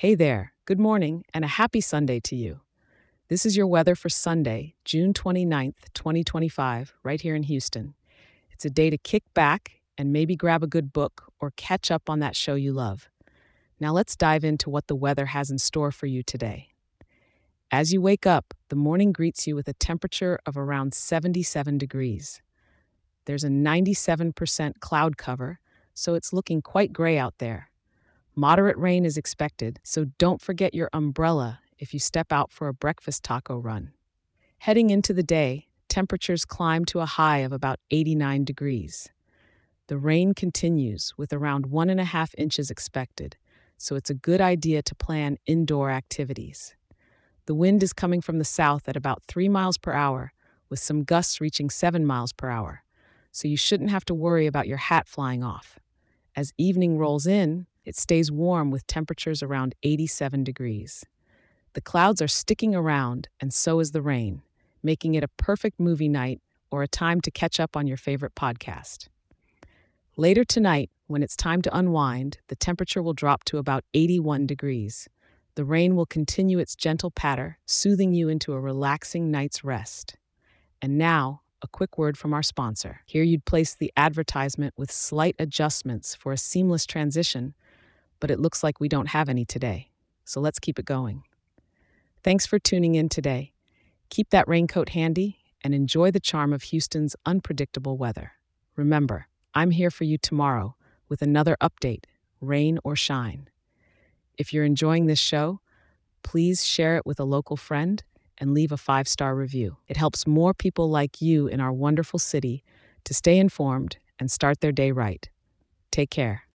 Hey there, good morning, and a happy Sunday to you. This is your weather for Sunday, June 29th, 2025, right here in Houston. It's a day to kick back and maybe grab a good book or catch up on that show you love. Now let's dive into what the weather has in store for you today. As you wake up, the morning greets you with a temperature of around 77 degrees. There's a 97% cloud cover, so it's looking quite gray out there. Moderate rain is expected, so don't forget your umbrella if you step out for a breakfast taco run. Heading into the day, temperatures climb to a high of about 89 degrees. The rain continues with around 1.5 inches expected, so it's a good idea to plan indoor activities. The wind is coming from the south at about 3 miles per hour, with some gusts reaching 7 miles per hour, so you shouldn't have to worry about your hat flying off. As evening rolls in, it stays warm with temperatures around 87 degrees. The clouds are sticking around, and so is the rain, making it a perfect movie night or a time to catch up on your favorite podcast. Later tonight, when it's time to unwind, the temperature will drop to about 81 degrees. The rain will continue its gentle patter, soothing you into a relaxing night's rest. And now, a quick word from our sponsor. Here you'd place the advertisement with slight adjustments for a seamless transition, but it looks like we don't have any today. So let's keep it going. Thanks for tuning in today. Keep that raincoat handy and enjoy the charm of Houston's unpredictable weather. Remember, I'm here for you tomorrow with another update, rain or shine. If you're enjoying this show, please share it with a local friend and leave a 5-star review. It helps more people like you in our wonderful city to stay informed and start their day right. Take care.